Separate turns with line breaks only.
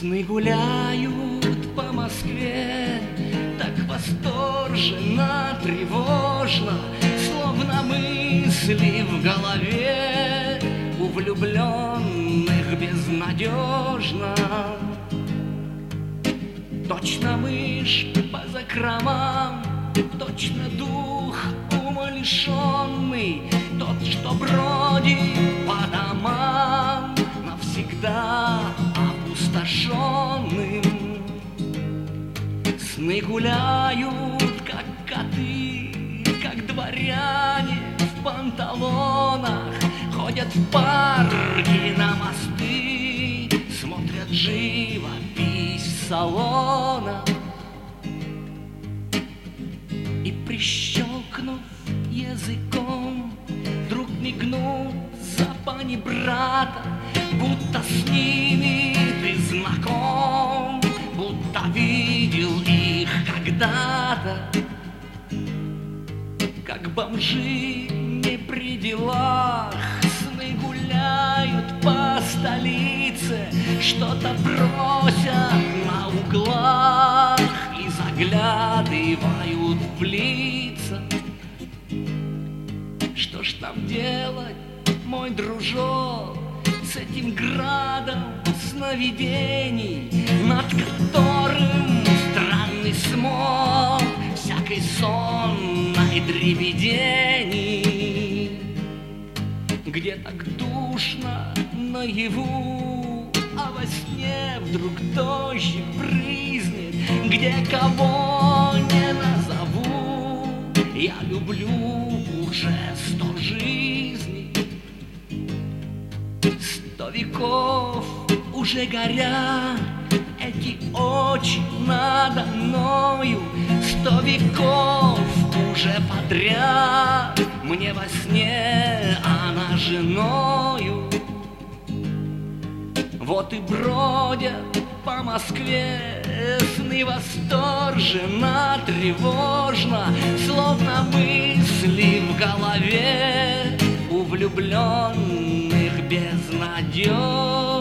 Сны гуляют по Москве, так восторженно, тревожно, словно мысли в голове у влюбленных безнадежно. Точно мышь по закромам, точно дух умалишенный, тот, что бродит по домам, навсегда опустошенным. Сны гуляют, как коты, как дворяне в панталонах, ходят в парки, на мосты, смотрят живопись в салонах. И прищелкнув языком, вдруг мигнут за панибрата, будто с ними ты знаком, будто видел их когда-то. Как бомжи не при делах, сны гуляют по столице, что-то бросят на углах и заглядывают в лица. Что ж там делать, мой дружок, с этим градом сновидений, над которым странный смог всякой сонной дребедени? Где так душно наяву, а во сне вдруг дождик брызнет, где кого не назову, я люблю уже 100 жизней. 100 веков уже горят эти очи надо мною, 100 веков уже подряд мне во сне она женою. Вот и бродят по Москве сны восторженно, тревожно, словно мысли в голове у влюбленных безнадежно.